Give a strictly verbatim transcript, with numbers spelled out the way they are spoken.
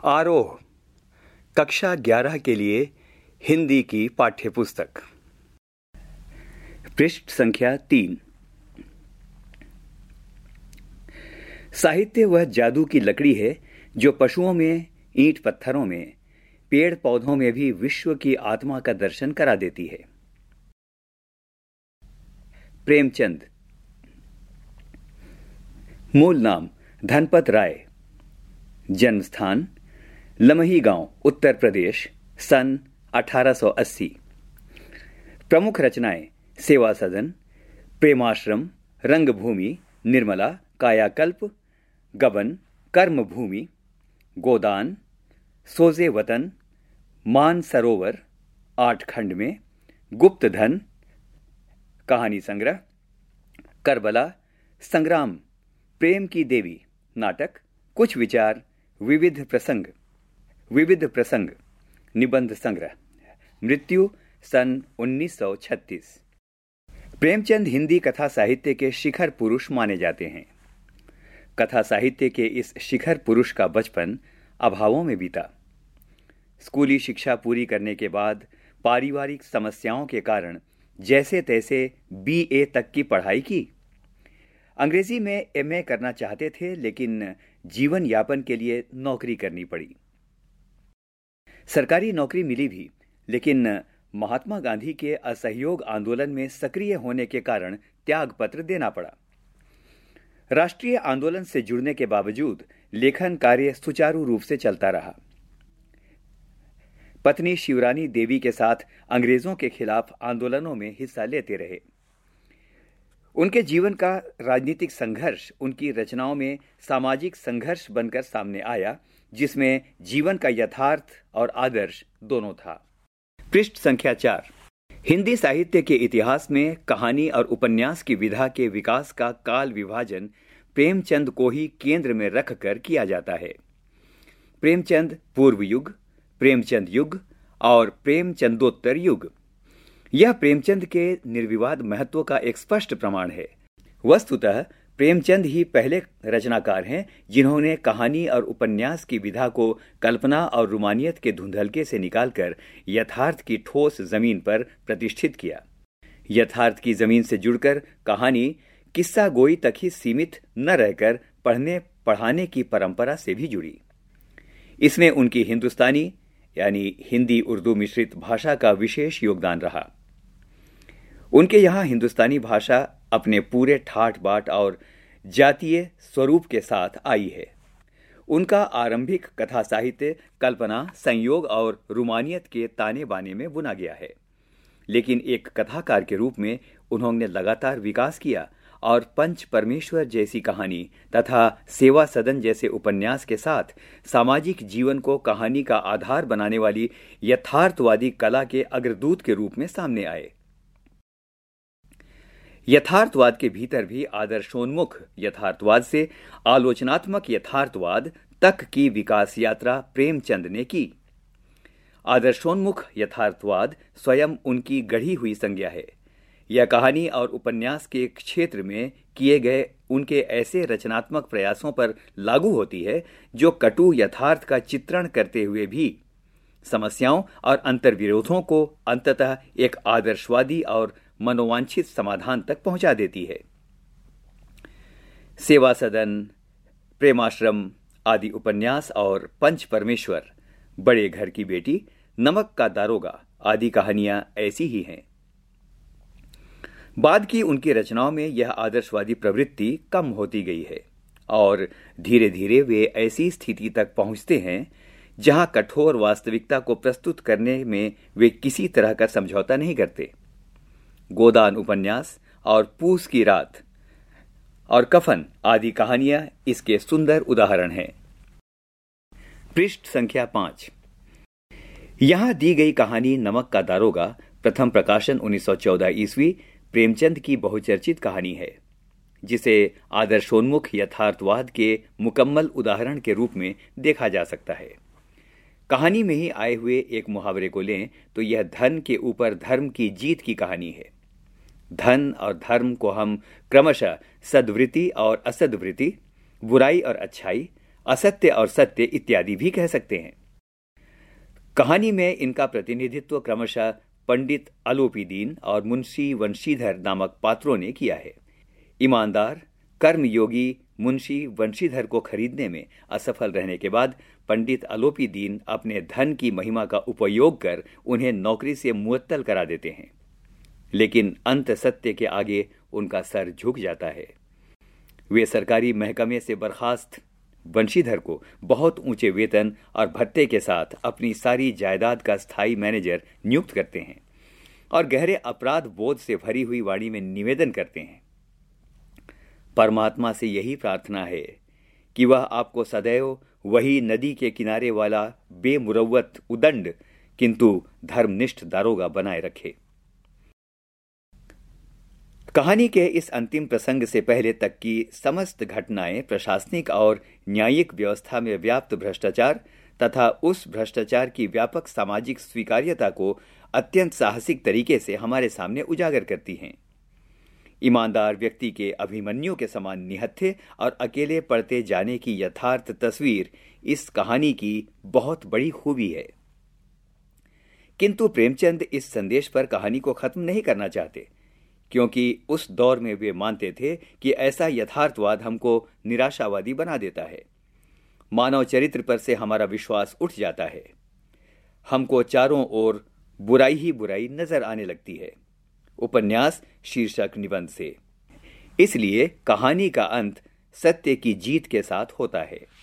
आरोह कक्षा ग्यारह के लिए हिंदी की पाठ्यपुस्तक। पृष्ठ संख्या तीन। साहित्य वह जादू की लकड़ी है जो पशुओं में, ईंट पत्थरों में, पेड़ पौधों में भी विश्व की आत्मा का दर्शन करा देती है। प्रेमचंद। मूल नाम धनपत राय। जन्म स्थान लमही गांव, उत्तर प्रदेश, सन अठारह सौ अस्सी। प्रमुख रचनाएं सेवा सदन, प्रेमाश्रम, रंगभूमि, निर्मला, कायाकल्प, गबन, कर्मभूमि, गोदान, सोजे वतन, मान सरोवर, आठ खंड में, गुप्त धन, कहानी संग्रह, करबला, संग्राम, प्रेम की देवी, नाटक, कुछ विचार, विविध प्रसंग, विविध प्रसंग, निबंध संग्रह, मृत्यु सन उन्नीस सौ छत्तीस। प्रेमचंद हिंदी कथा साहित्य के शिखर पुरुष माने जाते हैं। कथा साहित्य के इस शिखर पुरुष का बचपन अभावों में बीता। स्कूली शिक्षा पूरी करने के बाद पारिवारिक समस्याओं के कारण जैसे तैसे बी ए तक की पढ़ाई की। अंग्रेजी में एम ए करना चाहते थे, लेकिन जीवन यापन के लिए नौकरी करनी पड़ी। सरकारी नौकरी मिली भी, लेकिन महात्मा गांधी के असहयोग आंदोलन में सक्रिय होने के कारण त्यागपत्र देना पड़ा। राष्ट्रीय आंदोलन से जुड़ने के बावजूद लेखन कार्य सुचारू रूप से चलता रहा। पत्नी शिवरानी देवी के साथ अंग्रेजों के खिलाफ आंदोलनों में हिस्सा लेते रहे। उनके जीवन का राजनीतिक संघर्ष उनकी रचनाओं में सामाजिक संघर्ष बनकर सामने आया, जिसमें जीवन का यथार्थ और आदर्श दोनों था। पृष्ठ संख्या चार। हिंदी साहित्य के इतिहास में कहानी और उपन्यास की विधा के विकास का काल विभाजन प्रेमचंद को ही केंद्र में रखकर किया जाता है। प्रेमचंद पूर्व युग, प्रेमचंद युग और प्रेमचंदोत्तर युग। यह प्रेमचंद के निर्विवाद महत्व का एक स्पष्ट प्रमाण है। वस्तुतः प्रेमचंद ही पहले रचनाकार हैं जिन्होंने कहानी और उपन्यास की विधा को कल्पना और रोमानियत के धुंधलके से निकालकर यथार्थ की ठोस जमीन पर प्रतिष्ठित किया। यथार्थ की जमीन से जुड़कर कहानी किस्सा गोई तक ही सीमित न रहकर पढ़ने पढ़ाने की परंपरा से भी जुड़ी। इसमें उनकी हिंदुस्तानी यानी हिंदी उर्दू मिश्रित भाषा का विशेष योगदान रहा। उनके यहाँ हिंदुस्तानी भाषा अपने पूरे ठाठ बाट और जातीय स्वरूप के साथ आई है। उनका आरंभिक कथा साहित्य कल्पना, संयोग और रोमानियत के ताने बाने में बुना गया है, लेकिन एक कथाकार के रूप में उन्होंने लगातार विकास किया और पंच परमेश्वर जैसी कहानी तथा सेवा सदन जैसे उपन्यास के साथ सामाजिक जीवन को कहानी का आधार बनाने वाली यथार्थवादी कला के अग्रदूत के रूप में सामने आए। यथार्थवाद के भीतर भी आदर्शोन्मुख यथार्थवाद से आलोचनात्मक यथार्थवाद तक की विकास यात्रा प्रेमचंद ने की। आदर्शोन्मुख यथार्थवाद स्वयं उनकी गढ़ी हुई संज्ञा है। यह कहानी और उपन्यास के क्षेत्र में किए गए उनके ऐसे रचनात्मक प्रयासों पर लागू होती है जो कटु यथार्थ का चित्रण करते हुए भी समस्याओं और अंतर्विरोधों को अंततः एक आदर्शवादी और मनोवांछित समाधान तक पहुंचा देती है। सेवा सदन, प्रेमाश्रम आदि उपन्यास और पंच परमेश्वर, बड़े घर की बेटी, नमक का दारोगा आदि कहानियां ऐसी ही हैं। बाद की उनकी रचनाओं में यह आदर्शवादी प्रवृत्ति कम होती गई है और धीरे धीरे वे ऐसी स्थिति तक पहुंचते हैं जहां कठोर वास्तविकता को प्रस्तुत करने में वे किसी तरह का समझौता नहीं करते। गोदान उपन्यास और पूस की रात और कफन आदि कहानियां इसके सुंदर उदाहरण हैं। पृष्ठ संख्या पांच। यहां दी गई कहानी नमक का दारोगा प्रथम प्रकाशन उन्नीस सौ चौदह ईस्वी प्रेमचंद की बहुचर्चित कहानी है, जिसे आदर्शोन्मुख यथार्थवाद के मुकम्मल उदाहरण के रूप में देखा जा सकता है। कहानी में ही आए हुए एक मुहावरे को लें तो यह धन के ऊपर धर्म की जीत की कहानी है। धन और धर्म को हम क्रमशः सद्वृत्ति और असद्वृत्ति, बुराई और अच्छाई असत्य और सत्य इत्यादि भी कह सकते हैं। कहानी में इनका प्रतिनिधित्व क्रमशः पंडित आलोपीदीन और मुंशी वंशीधर नामक पात्रों ने किया है। ईमानदार कर्मयोगी मुंशी वंशीधर को खरीदने में असफल रहने के बाद पंडित आलोपीदीन अपने धन की महिमा का उपयोग कर उन्हें नौकरी से मुअत्तल करा देते हैं, लेकिन अंत सत्य के आगे उनका सर झुक जाता है। वे सरकारी महकमे से बर्खास्त वंशीधर को बहुत ऊंचे वेतन और भत्ते के साथ अपनी सारी जायदाद का स्थायी मैनेजर नियुक्त करते हैं और गहरे अपराध बोध से भरी हुई वाणी में निवेदन करते हैं, परमात्मा से यही प्रार्थना है कि वह आपको सदैव वही नदी के किनारे वाला बेमुरव्वत उदंड किंतु धर्मनिष्ठ दारोगा बनाए रखे। कहानी के इस अंतिम प्रसंग से पहले तक की समस्त घटनाएं प्रशासनिक और न्यायिक व्यवस्था में व्याप्त भ्रष्टाचार तथा उस भ्रष्टाचार की व्यापक सामाजिक स्वीकार्यता को अत्यंत साहसिक तरीके से हमारे सामने उजागर करती हैं। ईमानदार व्यक्ति के अभिमन्यु के समान निहत्थे और अकेले पड़ते जाने की यथार्थ तस्वीर इस कहानी की बहुत बड़ी खूबी है। किंतु प्रेमचंद इस संदेश पर कहानी को खत्म नहीं करना चाहते, क्योंकि उस दौर में वे मानते थे कि ऐसा यथार्थवाद हमको निराशावादी बना देता है। मानव चरित्र पर से हमारा विश्वास उठ जाता है। हमको चारों ओर बुराई ही बुराई नजर आने लगती है। उपन्यास शीर्षक निबंध से। इसलिए कहानी का अंत सत्य की जीत के साथ होता है।